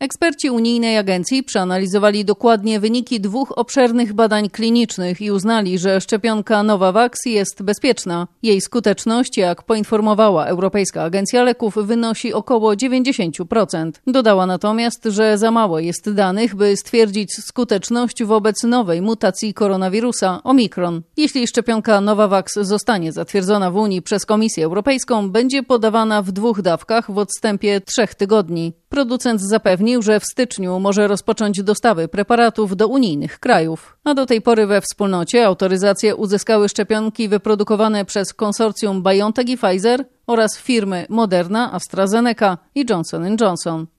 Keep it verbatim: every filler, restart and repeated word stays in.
Eksperci unijnej agencji przeanalizowali dokładnie wyniki dwóch obszernych badań klinicznych i uznali, że szczepionka Novavax jest bezpieczna. Jej skuteczność, jak poinformowała Europejska Agencja Leków, wynosi około dziewięćdziesiąt procent. Dodała natomiast, że za mało jest danych, by stwierdzić skuteczność wobec nowej mutacji koronawirusa Omikron. Jeśli szczepionka Novavax zostanie zatwierdzona w Unii przez Komisję Europejską, będzie podawana w dwóch dawkach w odstępie trzech tygodni. Producent zapewnił, że w styczniu może rozpocząć dostawy preparatów do unijnych krajów. A do tej pory we wspólnocie autoryzację uzyskały szczepionki wyprodukowane przez konsorcjum BioNTech i Pfizer oraz firmy Moderna, AstraZeneca i Johnson and Johnson.